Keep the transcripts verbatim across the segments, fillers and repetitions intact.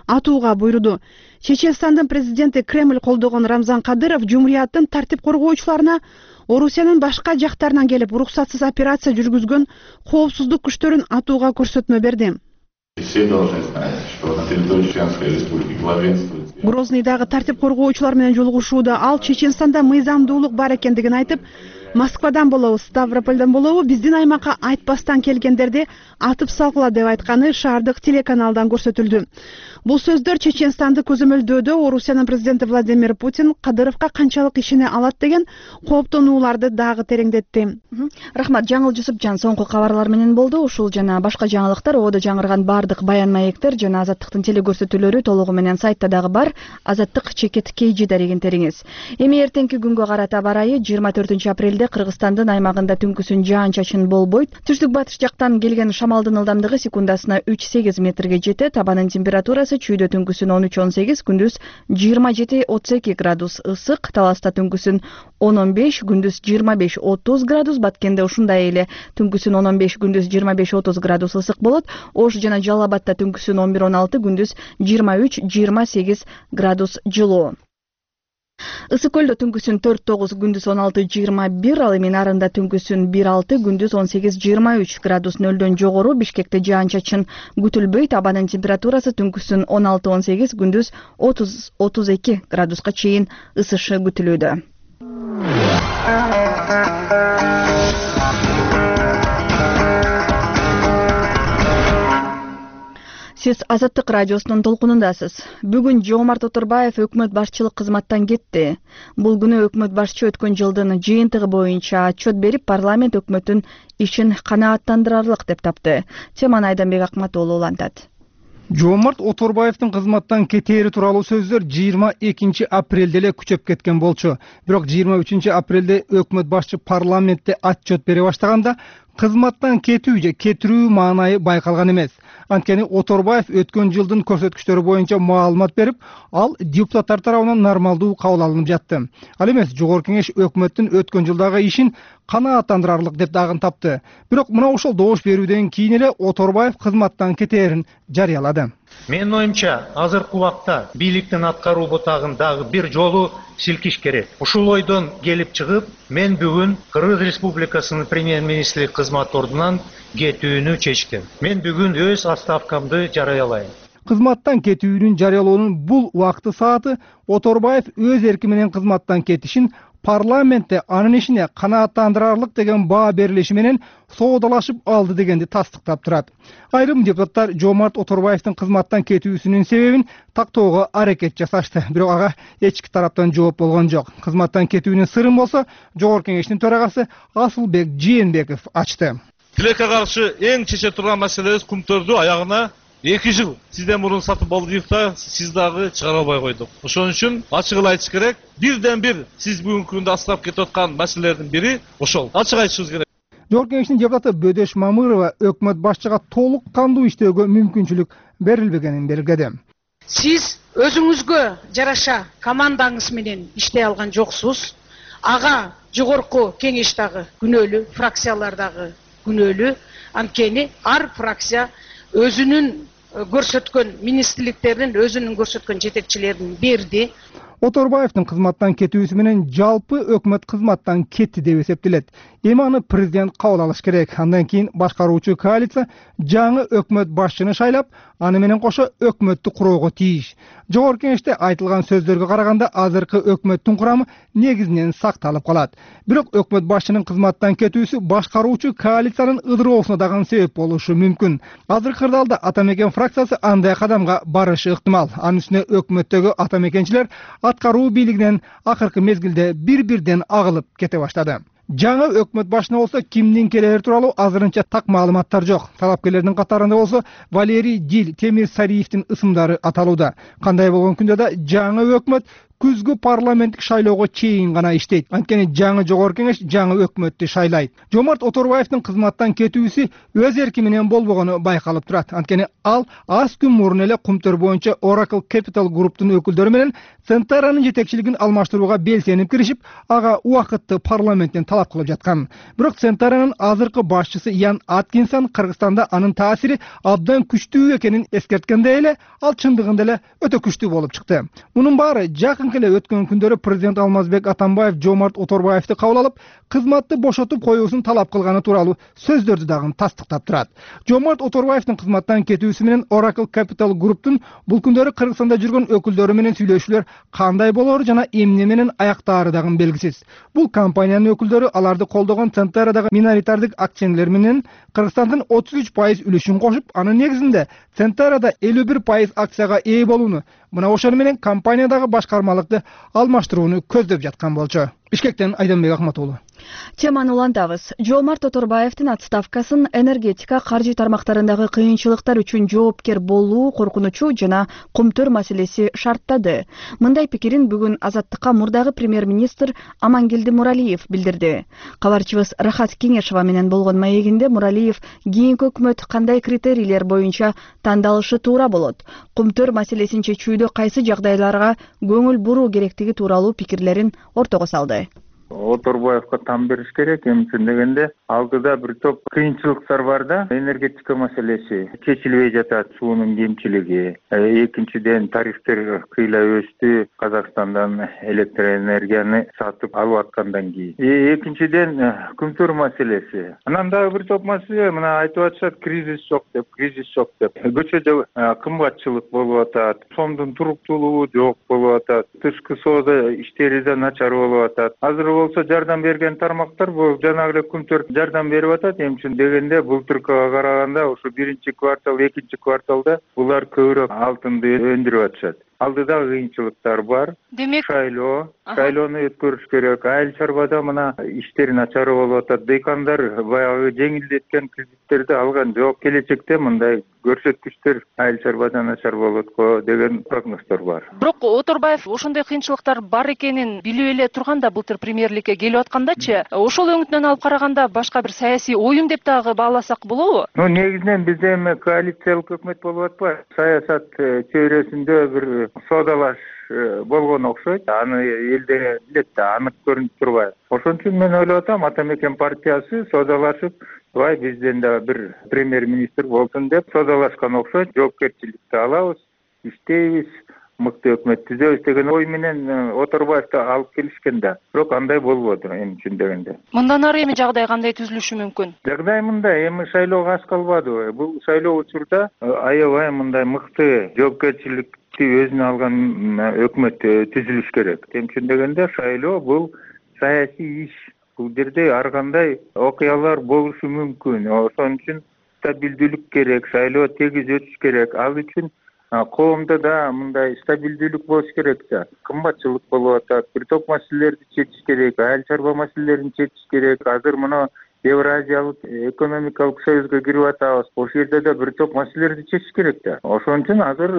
атууга буйруду. Чеченстандын президенти Кремль колдогон Рамзан Кадыров жумурияттын тартип коргоочуларына Орусиянын башка жактарынан келип уруксатсыз операция жүргүзгөн коопсуздук күчтөрүн атууга көрсөтмө берди. Все должны знать, что на территории Чеченской Республики главенствует. Грозныйдагы тартип коргоочулар менен жолугушууда ал Чеченстанда мыйзамдуулук бар экендигин айтып, Москвадан болобу, Ставропольдон болобу биздин аймакка айтпастан келгендерди атып салгыла деп айтканы шаардык телеканалдан көрсөтүлдү. Бул сөздөр Чеченстанды көзөмөлдөөдө Орусиянын президенти Владимир Путин Кадыровго канчалык ишене алат деген кооптонууларды дагы тереңдетти. Рахмат, Жаңыл Жусупжан соңку кабарлар менен болду. Ушул жана башка жаңылыктар, ободо жаңырган бардык баян маектер жана Азаттыктын телекөрсөтүүлөрү толугу менен сайтта дагы бар. Азаттык чекит кейжи дарегентериңиз. Эми эртеңки күнгө карата барайы жыйырма төртүнчү апрелде Кыргызстандын аймагында түнкүсүн жаан-чачын болбойт. Түштүк батыш жактан келген шамалдын ылдамдыгы секундасына үч сегиз метрге жетет. Табанын температурасы чүйдө түнкүсүн он үч он сегиз, күндүз жыйырма жети отуз эки градус ысык. Таласта түнкүсүн он он беш, күндүз жыйырма беш отуз градус. Баткенде ушундай эле түнкүсүн он он беш, күндүз жыйырма беш отуз градус ысык болот. Ош жана Жалал Абадта түнкүсүн он бир он алты, күндүз жыйырма үч жыйырма сегиз градус жылуу. Ысык көлдө түнкүсүн төрт тогуз, күндүз он алты жыйырма бир, ал эми Нарында түнкүсүн бир алты, күндүз он сегиз жыйырма үч градус нөлдөн жогору. Бишкекте жаан-чачын күтүлбөйт. Абанын температурасы түнкүсүн он алты он сегиз, күндүз отуз отуз эки градуска чейин ысышы күтүлүүдө. Сиз Азаттык радиосунун толкунундасыз. Бүгүн Жомарт Оторбаев өкмөт башчылык кызматтан кетти. Бул күнү өкмөт башчы өткөн жылдын жыйынтыгы боюнча отчет берип, парламент өкмөттүн ишин канааттандырарлык деп тапты. Теманы Айданбек Акматоолу улантат. Жомарт Оторбаевдин кызматтан кетери тууралуу сөздөр жыйырма экинчи апрелде эле күчөп кеткен болчу. Бирок жыйырма үчүнчү апрелде өкмөт башчы парламентте отчет бере баштаганда кызматтан кетүү же кетирүү маанайы байкалган эмес. Анткени Оторбаев өткөн жылдын көрсөткүчтөрү боюнча маалымат берип, ал депутаттар тарабынан нормалдуу кабыл алынып жатты. Ал эмес, Жогорку Кеңеш өкмөттүн өткөн жылдагы ишин канааттандырарлык деп дагы тапты. Бирок мына ошол добуш берүүдөн кийин эле Оторбаев кызматтан кетээрин жарыялады. Менин оюмча, азыркы убакта бийликтин аткаруу бутагын дагы бир жолу силкиш керек. Ушул ойдон келип чыгып, мен бүгүн Кыргыз Республикасынын премьер-министрлик кызмат ордунан кетүүнү чечтим. Мен бүгүн өз отставкамды жарыялайм. Кызматтан кетүүнүн жарыялоонун бул убакты сааты Оторбаев өз эрки менен кызматтан кетишин парламентте анын ишине канааттандырарлык деген баа берилиши менен соодалашып алды дегенди тастыктап турат. Айрым депутаттар Жомарт Оторбаевдин кызматтан кетүүсүнүн себебин тактоого аракет жасашты, бирок ага эч эки тараптан жооп болгон жок. Кызматтан кетүүнүн сырын болсо Жогорку Кеңештин төрагасы Асылбек Жээнбеков ачты. Тилекке каршы эң чече турган маселебиз кумтөрдү аягына эки жыл сизден мурун сатып алдык да, сиз дагы чыгара албай койдук. Ошон үчүн ачык эле айтыш керек. Бирден бир сиз бүгүнкү күндө астап кетип аткан маселелердин бири ошол. Ачык айтышыбыз керек. Жогорку Кеңештин депутаты Бөдөш Мамырова өкмөт башчыга толук кандуу иштөөгө мүмкүнчүлүк берилбегенин белгиледи. Сиз өзүңүзгө жараша командаңыз менен иштей алган жоксуз. Ага Жогорку Кеңеш дагы күнөөлүү, фракциялар дагы күнөөлүү. Анткени ар фракция өзүнүн көрсөткөн министрликтерин, өзүнүн көрсөткөн жетекчилерин берди. Оторбаевдин кызматтан кетүүсү менен жалпы өкмөт кызматтан кетти деп эсептелет. Эми аны президент кабыл алыш керек. Андан кийин башкаруучу коалиция жаңы өкмөт башчыны шайлап, аны менен кошо өкмөттү куроого тийиш. Жогорку Кеңеште айтылган сөздөргө караганда азыркы өкмөттүн курамы негизинен сакталып калат. Бирок өкмөт башчынын кызматтан кетүүсү башкаруучу коалициянын ыдыроосуна дагы себеп болушу мүмкүн. Азыркы кырдаалда Атамекен фракциясы андай кадамга барышы ыктымал. Анын үстүнө өкмөттөгү атамекенчилер аткаруу бийлигинен акыркы мезгилде бир-бирден агылып кете баштады. Жаңы өкмөт башына болсо кимдин келери тууралуу азырынча так маалыматтар жок. Талапкерлердин катарында болсо Валерий Дил, Темир Сариевдин ысымдары аталууда. Кандай болгон күндө да жаңы өкмөт күзгү парламенттик шайлоого чейин гана иштейт. Анткени жаңы жогорку кеңеш жаңы өкмөттү шайлайт. Жомарт Оторбаевдин кызматтан кетүүсү өз эрки менен болбогону байкалып турат. Анткени ал аз күн мурун эле Кумтөр боюнча Oracle Capital Group'тун өкүлдөрү менен Центаранын жетекчилигин алмаштырууга белсенип киришип, ага убакытты парламенттен талап кылып жаткан. Бирок Центаранын азыркы башчысы Ян Аткинсон Кыргызстанда анын таасири абдан күчтүү экенин эскерткенде эле ал чындыгында эле өтө күчтүү болуп чыкты. Мунун баары жакынкы эле өткөн күндөрү президент Алмазбек Атамбаев Жомарт Оторбаевди кабыл алып, кызматты бошотуп коюусун талап кылганы тууралуу сөздөрдү дагы тастыктап турат. Жомарт Оторбаевдин кызматтан кетүүсү менен Oracle Capital Group'тун бул күндөрү Кыргызстанда жүргөн өкүлдөрү менен сүйлөшүүлөр кандай болору жана эмне менен аяктаары дагы белгисиз. Бул компаниянын өкүлдөрү аларды колдогон Центарадагы миноритардык акционерлер менен Кыргызстандын отуз үч пайыз үлүшүн кошуп, анын негизинде Центарада элүү бир пайыз акцияга ээ болууну, мына ошону менен компаниядагы башкармалыкты алмаштырууну көздөп жаткан болчу. Бишкектен Айданбек Акматуулу. Теманы улантабыз. Жомарт Оторбаевдин отставкасын энергетика, каржы тармактарындагы кыйынчылыктар үчүн жоопкер болуу коркунучу жана Кумтөр маселеси шарттады. Мындай пикирин бүгүн Азаттыкка мурдагы премьер-министр Амангелди Муралиев билдирди. Кабарчыбыз Рахат Кеңешова менен болгон маегинде Муралиев кийинки өкмөт кандай критерийлер боюнча тандалышы туура болот, Кумтөр маселесин чечүүдө кайсы жагдайларга көңүл буруу керектиги тууралуу пикирлерин ортого салды. Оторбаевга там бериш керек. Эмне дегенде алдыда бир топ кыйынчылыктар бар да. Энергетика маселеси чечилбей жатат, суунун кемчилиги. Экинчиден тарифтер кыйла өстү, Казакстандан электроэнергияны сатып алып аткандан кийин. Экинчиден Кумтөр маселеси. Анан дагы бир топ маселе, мына айтып атышат, кризис жок деп, кризис жок деп. Көчөдө кымбатчылык болуп атат, сомдун туруктуулугу жок болуп атат, тышкы соода иштери да начар болуп атат. Азыр болсо жардам берген тармактар бул жанагы эле Кумтөр жардам берип атат. Эмчи дегенде былтыркыга караганда ушу биринчи квартал, экинчи кварталда булар көбүрөөк алтынды өндүрүп атышат. Алдыда кыйынчылыктар бар. Демек, шайлоо, шайлоону өткөрүш керек. Айыл чарбада мына иштери начар болуп атат. Дыйкандар баягы жеңилдеткен кредиттерди алган жок. Келечекте мындай көрсөткүчтөр айыл чарбада начар болот го деген прогноздор бар. Бирок Оторбаев ошондой кыйынчылыктар бар экенин билип эле турганда былтыр премьерликке келип аткандачы, ошол өңүтүнөн алып караганда башка бир саясий оюн деп дагы бааласак болобу? Ну, негизинен бизде эми коалициялык өкмөт болуп атпайбы? Саясат чөйрөсүндө бир содалаш болгон окшойт. Аны элде билет да, анык көрүнүп турбайбы. Ошон үчүн мен ойлоп атам, Ата Мекен партиясы содалашып, бай бизден да бир премьер-министр болсун деп содалашкан окшойт. Жоопкерчиликти алабыз, иштейбиз, мыкты өкмөт түзөбүз деген ой менен Оторбаевди алып келишкен да. Бирок андай болбоду эми түшүндөгөндө. Мындан ары эми жагдай кандай түзүлүшү мүмкүн? Жагдай мындай, эми шайлоого аз калбадыбы? Бул шайлоо учурда аябай мындай мыкты жоопкерчилик өзүнө алган өкмөт түзүлүш керек. Эмчи дегенде шайлоо бул саясий иш. Бул жерде ар кандай окуялар болушу мүмкүн. Ошон үчүн стабилдүүлүк керек, шайлоо тегиз өтүш керек. Ал үчүн коомдо да мындай стабилдүүлүк болуш керек да. Кымбатчылык болуп атат, бир топ маселелерди чечиш керек, айыл чарба маселелерин чечиш керек. Азыр мына Евразиялык экономикалык союзга кирип атабыз. Ошол жерде да бир топ маселелерди чечиш керек да. Ошон үчүн азыр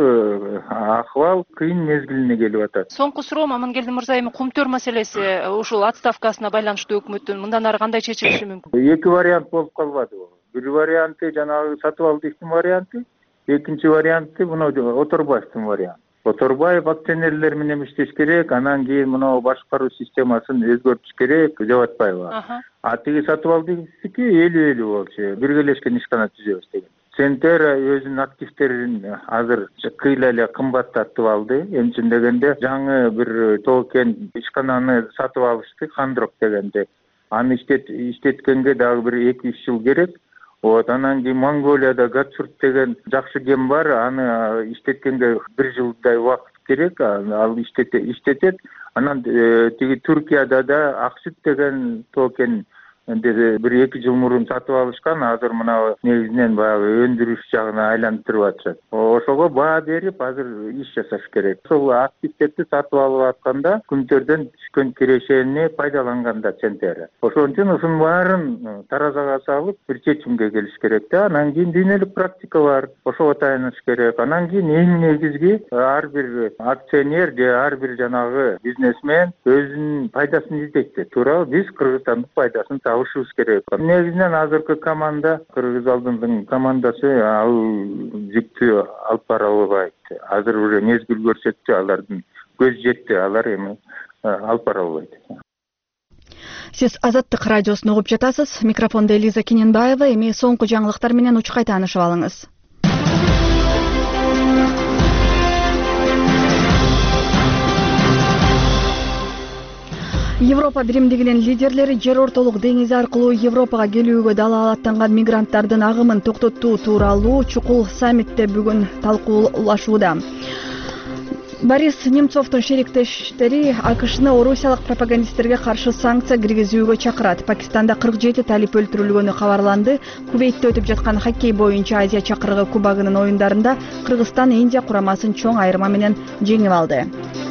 акыбал кыйын мезгилине келип атат. Соңку суроом, Амангелди мырза, эми Кумтөр маселеси ушул отставкасына байланыштуу өкмөттүн мындан ары кандай чечилиши мүмкүн? Эки вариант болуп калбадыбы? Бир варианты жанагы сатып алдыктын варианты, экинчи варианты мына Оторбаевдин варианты. Оторбаев акционерлер менен иштеш керек, анан кийин мына башкаруу системасын өзгөртүш керек деп атпайбы? А тиги сатып алдыктыкы элүү элүү болчу, биргелешкен ишкана түзөбүз деген. Центера өзүнүн активдерин азыр кыйла эле кымбаттатып алды. Эмчи дегенде жаңы бир токен ишкананы сатып алышты, Хандрок дегенде. Аны иштеткенге дагы бир эки үч жыл керек. Вот, анан кийин Монголияда Гатчурт деген жакшы кен бар, аны иштеткенге бир жылдай убакыт керек, ал иштетет. Анан тиги Түркияда да Аксүт деген токен бир эки жыл мурун сатып алышкан, азыр мына негизинен баягы өндүрүш жагына айлантырып атышат. Ошого баа берип азыр иш жасаш керек. Ошол активдерди сатып алып атканда күмтөрдөн түшкөн кирешени пайдаланганда центр. Ошон үчүн ушунун баарын таразага салып бир чечимге келиш керек да. Анан кийин дүйнөлүк практика бар. Ошого таяныш керек. Анан кийин эң негизги ар бир акционер же ар бир жанагы бизнесмен өзүнүн пайдасын издейт. Туура, биз Кыргызстандын пайдасын табышыбыз керек. Негизинен азыркы команда, Кыргыз алдындын командасы ал жүктү алып бара албайт. Азыр уже мезгил көрсөттү, алардын көз жетти, алар эми алып бара албайт. Сиз Азаттык радиосун угуп жатасыз. Микрофондо Элиза Кененбаева. Эми соңку жаңылыктар менен учкай таанышып алыңыз. Европа биримдигинин лидерлери жер ортолук деңизи аркылуу Европага келүүгө далаалаттанган мигранттардын агымын токтотуу тууралуу чукул саммитте бүгүн талкуулашууда. Борис Немцовдун шериктештери АКШны орусиялык пропагандисттерге каршы санкция киргизүүгө чакырат. Пакистанда кырк жети талип өлтүрүлгөнү кабарланды. Кувейтте өтүп жаткан хоккей боюнча Азия чакырыгы кубогунун оюндарында Кыргызстан Индия курамасын чоң айырма менен жеңип алды.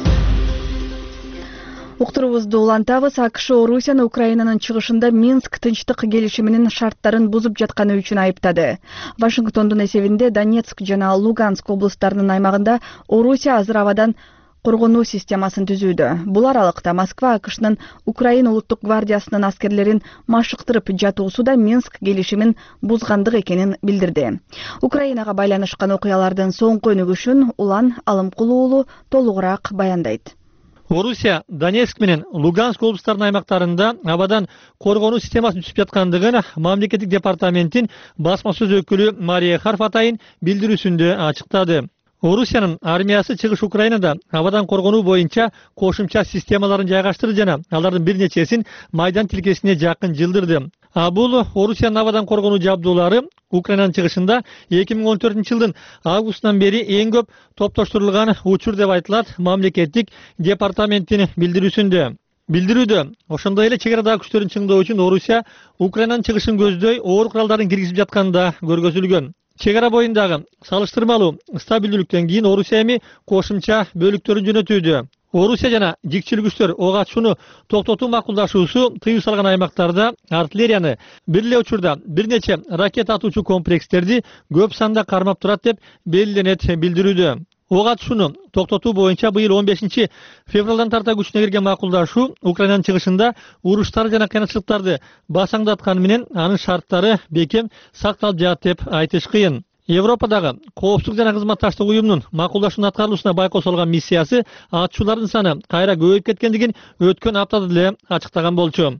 Уктурубузду улантабыз. АКШ Орусияны Украинанын чыгышында Минск тынчтык келишиминин шарттарын бузуп жатканы үчүн айыптады. Вашингтондун эсебинде Донецк жана Луганск облустарынын аймагында Орусия азыр абадан коргонуу системасын түзүүдө. Бул аралыкта Москва АКШнын Украина улуттук гвардиясынын аскерлерин машыктырып жатуусу да Минск келишимин бузгандык экенин билдирди. Украинага байланышкан окуялардын соңку өнүгүшүн Улан Алымкулуу уулу толугураак баяндайт. Орусия Донецк менен Луганск облустарынын аймактарында абадан коргонуу системасын түзүп жаткандыгын мамлекеттик департаменттин басма сөз өкүлү Мария Харфатайын билдирүүсүндө ачыктады. Орусиянын армиясы чыгыш Украинада абадан коргонуу боюнча кошумча системаларын жайгаштырды жана алардын бир нечесин майдан тилкесине жакын жылдырды. А бул Орусиянын абадан коргонуу жабдуулары Украинанын чыгышында эки миң он төртүнчү жылдын августунан бери эң көп топтоштурулган учур деп айтылат мамлекеттик департаменттин билдирүүсүндө. Билдирүүдө ошондой эле чек арадагы күчтөрүн чыңдоо үчүн Орусия Украинанын чыгышын көздөй оор куралдарын киргизип жатканда көргөзүлгөн. Чек ара боюндагы салыштырмалуу стабилдүүлүктөн кийин Орусия эми кошумча бөлүктөрүн жөнөтүүдө. Орусия жана жикчил күчтөр ок атышууну токтотуу макулдашуусу тыюу салган аймактарда артиллерияны бир эле учурда бир нече ракета атуучу комплекстерди көп санда кармап турат деп белгиленет билдирүүдө. Ок атышууну токтотуу боюнча быйыл он бешинчи февралдан тарта күчүнө кирген макулдашуу Украинанын чыгышында уруштар жана кыйынчылыктарды басаңдатканы менен анын шарттары бекем сакталып жатат деп айтыш кыйын. Европадагы коопсуздук жана кызматташтык уюмунун макулдашуунун аткарылуусуна байкоо салган миссиясы атышуулардын саны кайра көбөйүп кеткендигин өткөн аптада деле ачыктаган болчу.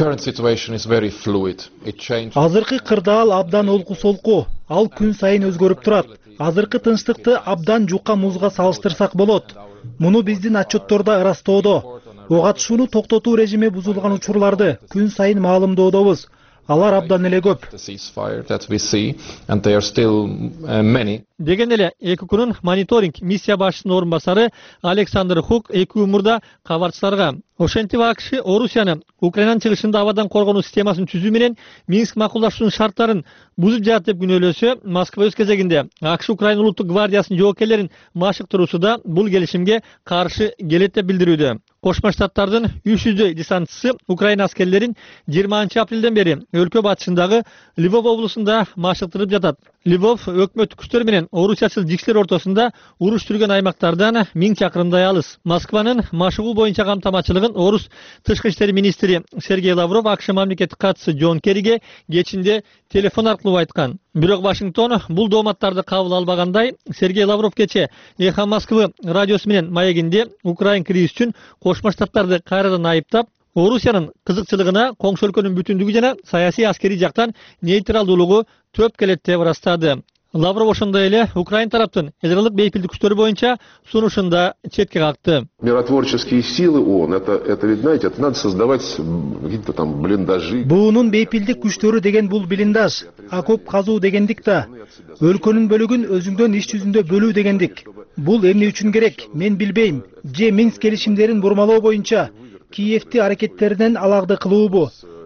Азыркы кырдаал абдан олку солку, ал күн сайын өзгөрүп турат. Азыркы тынчтыкты абдан жука музга салыштырсак болот. Муну биздин отчеттордо ырастоодо. Ок атышууну токтотуу режими бузулган учурларды күн сайын маалымдоодобуз. Алар абдан эле көп. Деген эле эки күнүн мониторинг миссия башчысынын орун басары Александр Хук эки мурда кабарчыларга ошентип АКШ Орусияны Украинанын чыгышында абадан коргонуу системасын түзүү менен Минск макулдашуунун шарттарын бузуп жатат деп күнөөлөсө, Москва өз кезегинде АКШ Украина улуттук гвардиясынын жоокерлерин машыктыруусу да бул келишимге каршы келет деп билдирүүдө. Кошмо Штаттардын үч жүздөй десантчысы Украина аскерлерин жыйырманчы апрелден бери өлкө батышындагы Львов облусунда машыктырып жатат. Львов өкмөттүк күчтөр менен орусиячыл жикчилер ортосунда уруш жүргөн аймактардан миң чакырымдай алыс. Москванын машыгуу боюнча камтамачылыгын орус тышкы иштер министри Сергей Лавров АКШ мамлекеттик катчысы Джон Керриге кечинде телефон аркылуу айткан. Бирок Вашингтон бул дооматтарды кабыл албагандай, Сергей Лавров кече Эхо Москвы радиосу менен маегинде Украин кризис үчүн Кошмо Штаттарды кайрадан айыптап, Орусиянын кызыкчылыгына коңшу өлкөнүн бүтүндүгү жана саясий аскерий жактан нейтралдуулугу төп келет деп ырастады. Лавров ошондой эле Украин тараптын ядролук бейпилдик күчтөрү боюнча сунушунда четке какты. Миротворческие силы ООН, это, это ведь, знаете, это надо создавать какие-то там блиндажи. Буунун бейпилдик күчтөрү деген бул блиндаж, окоп казуу дегендик да. Өлкөнүн бөлүгүн өзүңдөн иш жүзүндө бөлүү дегендик. Бул эмне үчүн керек? Мен билбейм. Же Минск келишимдерин бурмалоо боюнча Киевти аракеттеринен аларды кылуубу?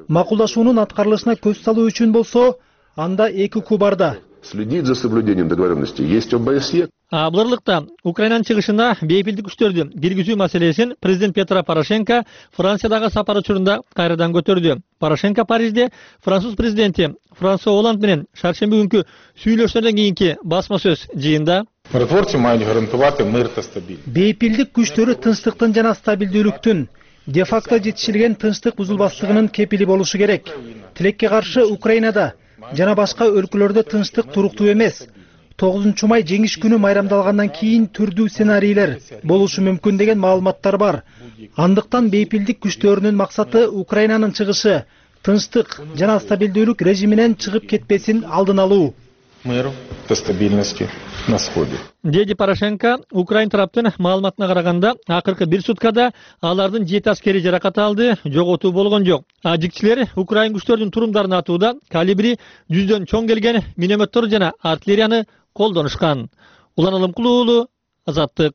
Макулдашуунун аткарылышына көз салуу үчүн болсо, анда эки укук бар да. Следить за соблюдением договоренности есть ОБСЕ. Булырлыкта Украинанын чыгышына бейпилдик күчтөрдү киргизүү маселесин президент Петро Порошенко Франциядагы сапар учурунда кайрадан көтөрдү. Порошенко Парижде француз президенти Франсуа Оланд менен шаршемби күнкү сүйлөшүүдөн кийинки басма сөз жыйында миротворцы мають гарантувати мир та стабильність. Бейпилдик күчтөрү тынчтыктын жана стабилдүүлүктүн, де факто жетишилген тынчтык бузулбастыгынын кепили болушу керек. Тилекке каршы Украинада жана башка өлкөлөрдө тынчтык туруктуу эмес. тогузунчу май жеңиш күнү майрамдалгандан кийин түрдүү сценарийлер болушу мүмкүн деген маалыматтар бар. Андыктан бейпилдик күчтөрүнүн максаты Украинанын чыгышы, тынчтык жана стабилдүүлүк режиминен чыгып кетпесин алдын алуу. Миру та стабильности на сходе. Деди Порошенко Украин тараптын маалыматына караганда, акыркы бир суткада алардын жети аскери жаракат алды, жоготуу болгон жок. Ажикчилер Украин күчтөрүнүн турумдарын атууда калибри жүздөн чоң келген минометтор жана артиллерияны колдонушкан. Улан Алымкулуу уулу, Азаттык.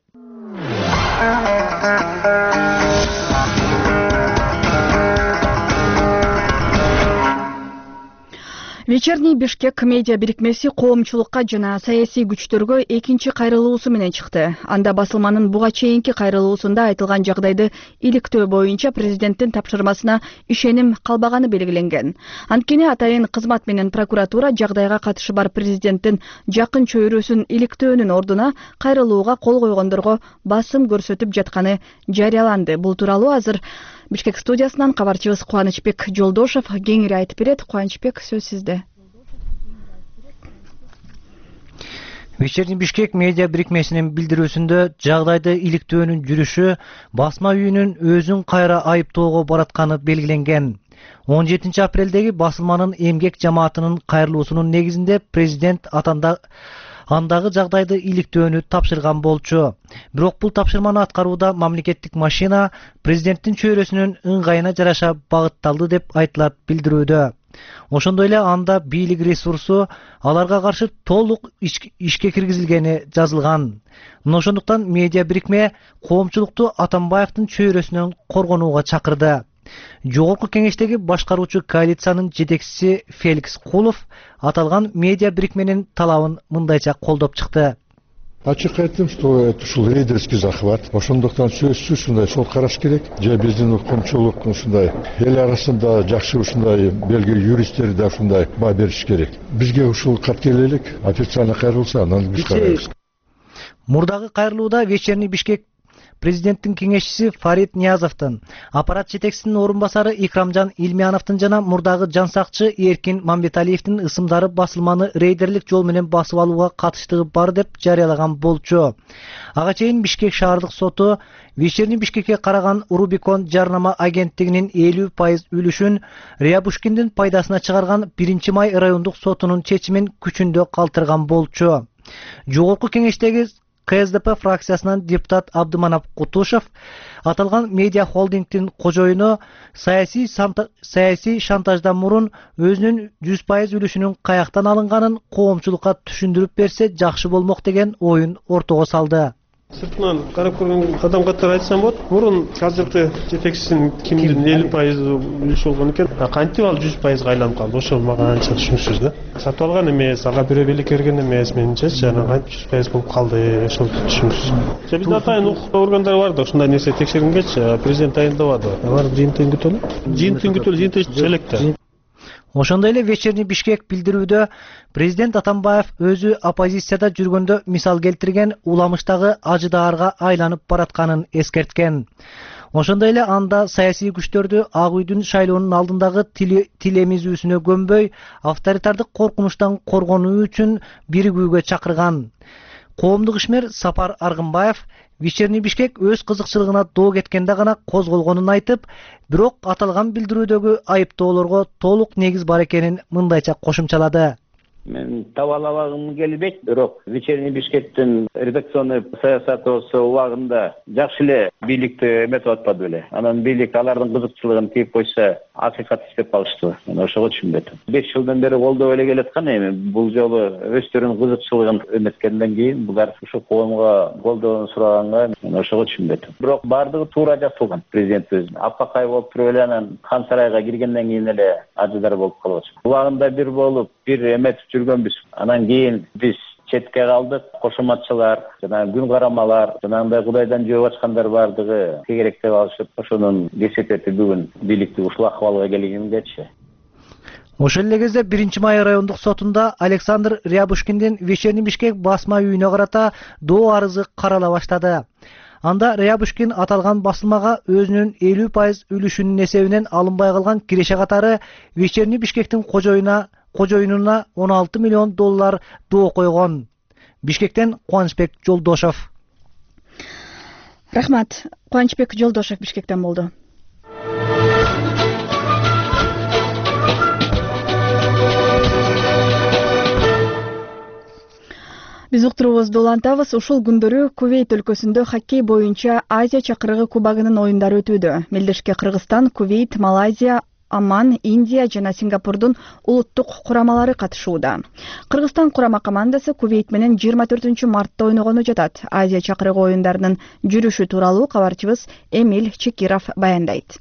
Вечерний Бишкек медиа бирикмеси коомчулукка жана саясий күчтөргө экинчи кайрылуусу менен чыкты. Анда басылманын буга чейинки кайрылуусунда айтылган жагдайды иликтөө боюнча президенттин тапшырмасына ишеним калбаганы белгиленген. Анткени атайын кызмат менен прокуратура жагдайга катышы бар президенттин жакын чөйрөсүн иликтөөнүн ордуна кайрылууга кол койгондорго басым көрсөтүп жатканы жарыяланды. Бул тууралуу азыр Бишкек студиясынан кабарчыбыз Кубанычбек Жолдошов кеңири айтып берет. Кубанычбек, сөз сизде. Вечерний Бишкек медиа бирикмесинин билдирүүсүндө жагдайды иликтөөнүн жүрүшү басма үйүнүн өзүн кайра айыптоого баратканы белгиленген. он жетинчи апрелдеги басылманын эмгек жамаатынын кайрылуусунун негизинде президент атанда андагы жагдайды иликтөөнү тапшырган болчу. Бирок бул тапшырманы аткарууда мамлекеттик машина президенттин чөйрөсүнүн ыңгайына жараша багытталды деп айтылат билдирүүдө. Ошондой эле анда бийлик ресурсу аларга каршы толук ишке киргизилгени жазылган. Мына ошондуктан медиа бирикме коомчулукту Атамбаевдин чөйрөсүнөн коргонууга чакырды. Жогорку кеңештеги башкаруучу коалициянын жетекчиси Феликс Кулов аталган медиа бирикменин талабын мындайча колдоп чыкты. Ачык айттым, что это ушул рейдерский захват. Ошондуктан сөзсүз ушундай сот караш керек. Же биздин укмчулук ушундай эл арасында жакшы ушундай белгилүү юристтер да ушундай баа бериш керек. Бизге ушул кат келе элек, официально кайрылса, анан биз карайбыз. Мурдагы кайрылууда Вечерний Бишкек президенттин кеңешчиси Фарид Ниязовдун, аппарат жетекчисинин орун басары Икрамжан Илмияновдун жана мурдагы жансакчы Эркин Мамбеталиевдин ысымдары басылманы рейдерлик жол менен басып алууга катыштыгы бар деп жарыялаган болчу. Ага чейин Бишкек шаардык соту Вечерний Бишкекке караган Рубикон жарнама агенттигинин элүү пайыз үлүшүн Рябушкиндин пайдасына чыгарган биринчи май райондук сотунун чечимин күчүндө калтырган болчу. Жогорку кеңештеги КСДП фракциясынан депутат Абдыманап Кутушев аталган медиа холдингдин кожоюну саясий саясий шантаждан мурун өзүнүн жүз пайыз үлүшүнүн каяктан алынганын коомчулукка түшүндүрүп берсе жакшы болмок деген оюн ортого салды. Сыртынан карап көргөн адам катары айтсам болот. Мурун азыркы жетекчисинин кимдин элүү пайыз үлүшү болгон экен. Кантип ал жүз пайызга айланып калды? Ошол мага анча түшүнүксүз да. Сатып алган эмес, ага бирөө белек берген эмес, менимче жана кантип жүз пайыз болуп калды? Ошол түшүнүксүз. Бизде атайын укук органдары бар да, ушундай нерсе текшерингечи президент айындабады. Алар жыйынтыгын күтөлү. Жыйынтыгын күтөлү, жыйынтыгы челекте. Ошондой эле Вечерний Бишкек билдирүүдө президент Атамбаев өзү оппозицияда жүргөндө мисал келтирген уламыштагы ажыдаарга айланып баратканын эскерткен. Ошондой эле анда саясий күчтөрдү Ак үйдүн шайлоонун алдындагы тил эмизүүсүнө көмбөй, авторитардык коркунучтан коргонуу үчүн биригүүгө чакырган. Коомдук ишмер Сапар Аргынбаев Вечерний Бишкек өз кызыкчылыгына доо кеткенде гана козголгонун айтып, бирок аталган билдирүүдөгү айыптоолорго толук негиз бар экенин мындайча кошумчалады. Мен таба алабагым келбейт, бирок вечерний Бишкектин редакционный саясаты болсо убагында жакшы эле бийликти эметип атпады беле. Анан бийлик алардын кызыкчылыгын тийип койсо, акыйкат иштеп калышты. Мен ошого түшүнбөйт. беш жылдан бери колдоп эле келаткан эми бул жолу өздөрүнүн кызыкчылыгын эметкенден кийин булар ушу коомго колдоонун сураганга мен ошого түшүнбөйт. Бирок бардыгы туура жасалган. Президент өзү апакай болуп туруп эле анан хан сарайга киргенден кийин эле ажыдар болуп калып атат. Убагында бир болуп, бир эметип жүргөнбүз. Анан кийин биз четке калдык. Кошоматчылар, жана күн карамалар, жанагындай Кудайдан жөө ачкандар бардыгы тегерек деп алышып, ошонун кесепети бүгүн бийликти ушул акыбалга келгендечи. Ошол эле кезде биринчи май райондук сотунда Александр Рябушкиндин Вечерний Бишкек басма үйүнө карата доо арызы карала баштады. Анда Рябушкин аталган басылмага өзүнүн элүү пайыз үлүшүнүн эсебинен алынбай калган киреше катары Вечерний Бишкектин кожоюна кожоюнуна он алты миллион доллар доо койгон. Бишкектен Кубанычбек Жолдошов. Рахмат. Кубанычбек Жолдошов Бишкектен болду. Биз уктуруубузду улантабыз. Ушул күндөрү Кувейт өлкөсүндө хоккей боюнча Азия чакырыгы кубогунун оюндары өтүүдө. Мелдешке Кыргызстан, Кувейт, Малайзия, Оман, Индия жана Сингапурдун улуттук курамалары катышууда. Кыргызстан курама командасы Кувейт менен жыйырма төртүнчү мартта ойногону жатат. Азия чакырыгы оюндарынын жүрүшү тууралуу кабарчыбыз Эмиль Чекиров баяндайт.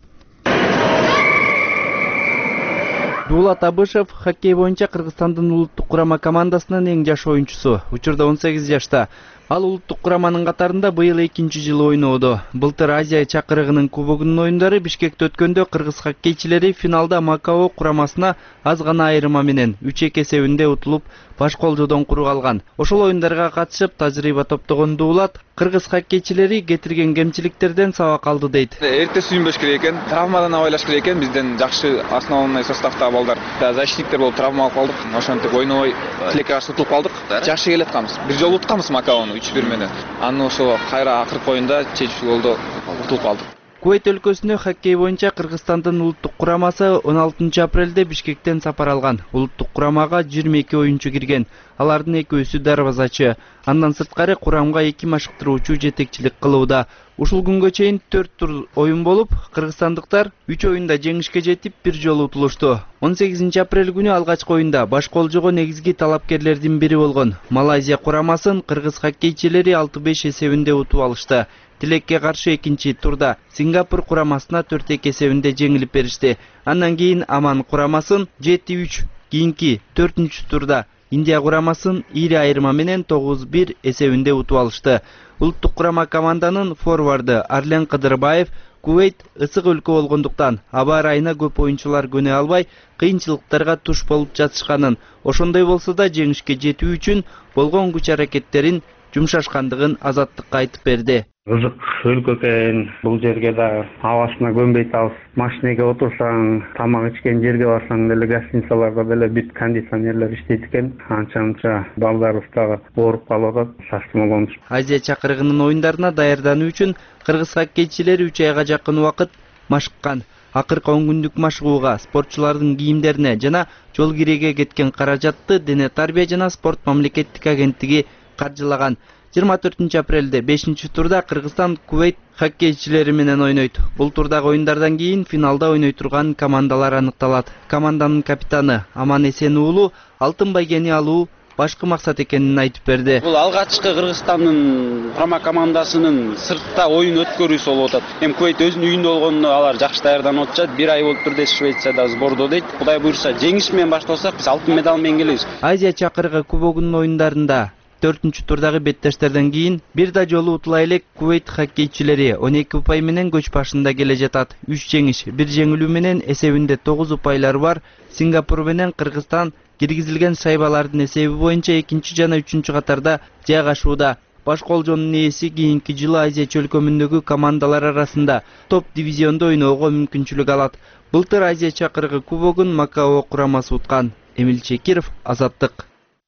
Дулат Абышев хоккей боюнча Кыргызстандын улуттук курама командасынын эң жаш оюнчусу. Учурда он сегиз жашта. Ал улуттук кураманын катарында быйыл экинчи жылы ойноодо. Былтыр Азия чакырыгынын кубогунун оюндары Бишкекте өткөндө кыргыз хоккейчилери финалда Макао курамасына аз гана айырма менен үч эки эсебинде утулуп, баш колжодон куру калган. Ошол оюндарга катышып тажрыйба топтогон Дулат кыргыз хоккейчилери кетирген кемчиликтерден сабак алды дейт. Эрте сүйүнбөш керек экен, травмадан абайлаш керек экен. Бизден жакшы основной составта балдар, защитниктер болуп травма алып калдык. Ошентип ойнобой тилекке каршы утулуп калдык. Жакшы келатканбыз. Бир жолу утканбыз Макаону үч бир менен. Аны ошо кайра акыркы оюнда чечүү голдо утулуп калдык. Кувейт өлкөсүндө хоккей боюнча Кыргызстандын улуттук курамасы он алтынчы апрелде Бишкектен сапар алган. Улуттук курамага жыйырма эки оюнчу кирген. Алардын экөөсү дарбазачы. Андан сырткары курамга эки машыктыруучу жетекчилик кылууда. Ушул күнгө чейин төрт тур оюн болуп, кыргызстандыктар үч оюнда жеңишке жетип, бир жолу утулушту. он сегизинчи апрель күнү алгачкы оюнда баш колжого негизги талапкерлердин бири болгон Малайзия курамасын кыргыз хоккейчилери алты беш эсебинде утуп алышты. Тилекке каршы экинчи турда Сингапур курамасына төрт эки эсебинде жеңилип беришти. Андан кийин Оман курамасын жети үч, кийинки төртүнчү турда Индия курамасын ири айырма менен тогуз бир эсебинде утуп алышты. Улуттук курама команданын форварды Арлен Кыдырбаев Кувейт ысык өлкө болгондуктан аба ырайына көп оюнчулар көнө албай, кыйынчылыктарга туш болуп жатышканын, ошондой болсо да жеңишке жетүү үчүн болгон күч аракеттерин жумшашкандыгын Азаттыкка айтып берди. Ызык өлкө экен, бул жерге да абасына көнбөй атабыз. Машинеге отурсаң, тамак ичкен жерге барсаң деле гостиницаларда деле бүт кондиционерлер иштейт экен. Анча-мынча балдарыбыз дагы ооруп калып атат, састымолонуш. Азия чакырыгынын оюндарына даярдануу үчүн кыргыз хоккейчилери үч айга жакын убакыт машыккан. Акыркы он күндүк машыгууга спортчулардын кийимдерине жана жол киреге кеткен каражатты Дене тарбия жана спорт мамлекеттик агенттиги каржылаган. жыйырма төртүнчү апрелде бешинчи турда Кыргызстан Кувейт хоккейчилери менен ойнойт. Бул турдагы оюндардан кийин финалда ойной турган командалар аныкталат. Команданын капитаны Аман Эсен уулу алтын байгени алуу башкы максат экенин айтып берди. Бул алгачкы Кыргызстандын курама командасынын сыртта оюн өткөрүүсү болуп атат. Эми Кувейт өзүнүн үйүндө болгондо алар жакшы даярданып атышат. Бир ай болуп турду Швецияда сбордо дейт. Кудай буйрса жеңиш менен баштасак, биз алтын медаль менен келебиз. Азия чакырыгы кубогунун оюндарында төртүнчү турдагы беттештерден кийин бир да жолу утула элек Кувейт хоккейчилери он эки упай менен көч башында келе жатат. үч жеңиш, бир жеңилүү менен эсебинде тогуз упайлар бар. Сингапур менен Кыргызстан киргизилген шайбалардын эсеби боюнча экинчи жана үчүнчү катарда жайгашууда. Баш колжонун ээси кийинки жылы Азия чөлкөмүндөгү командалар арасында топ дивизиондо ойноого мүмкүнчүлүк алат. Былтыр Азия чакырыгы кубогун Макао курамасы уткан. Эмиль Чекиров, Азаттык.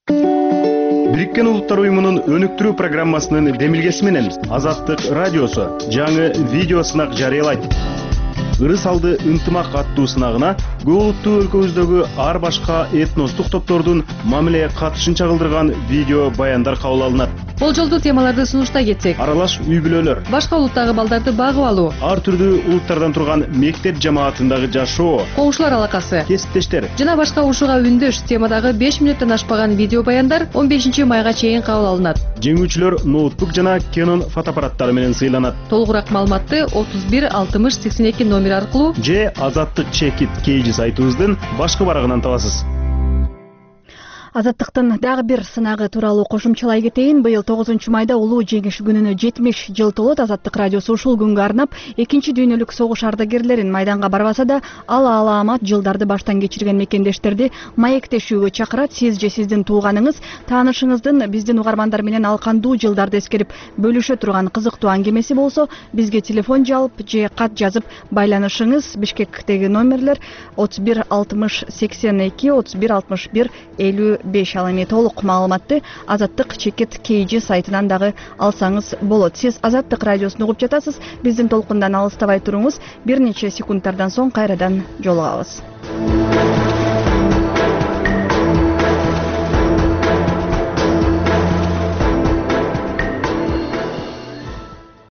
Бириккен Улуттар уюмунун өнүктүрүү программасынын демилгеси менен Азаттык радиосу жаңы видео сынак жарыялайт. ырыс алды ынтымак аттуу сынагына көп улуттуу өлкөбүздөгү ар башка этностук топтордун мамилеге катышын чагылдырган видео баяндар кабыл алынат. Болжолдуу темаларды сунуштай кетсек: аралаш үй бүлөлөр, башка улуттагы балдарды багып алуу, ар түрдүү улуттардан турган мектеп жамаатындагы жашоо, коңшулар алакасы, кесиптештер жана башка ушуга үндөш темадагы беш мүнөттөн ашпаган видео баяндар он бешинчи майга чейин кабыл алынат. Жеңүүчүлөр ноутбук жана Canon фотоаппараттары менен сыйланат. Толугураак маалыматты отуз бир алтымыш сексен эки номер аркылуу же Азаттык Чекит Кейжи сайтыбыздын башкы барагынан табасыз. Азаттыктын дагы бир сынагы тууралуу кошумчалай кетейин. Быйыл тогузунчу майда улуу жеңиш күнүнө жетимиш жыл толот. Азаттык радиосу ушул күнгө арнап экинчи дүйнөлүк согуш ардагерлерин майданга барбаса да ал аламат жылдарды баштан кечирген мекендештерди маектешүүгө чакырат. Сиз же сиздин тууганыңыз, таанышыңыздын биздин угармандар менен ал кандуу жылдарды эскерип бөлүшө турган кызыктуу аңгемеси болсо, бизге телефон жалп же кат жазып байланышыңыз. Бишкектеги номерлер отуз бир алтымыш сексен эки отуз бир алтымыш бир элүү беш. Ал эми толук маалыматты Азаттык Чекит Кейжи сайтынан дагы алсаңыз болот. Сиз Азаттык радиосун угуп жатасыз. Биздин толкундан алыстабай туруңуз. Бир нече секундтардан соң кайрадан жолугабыз.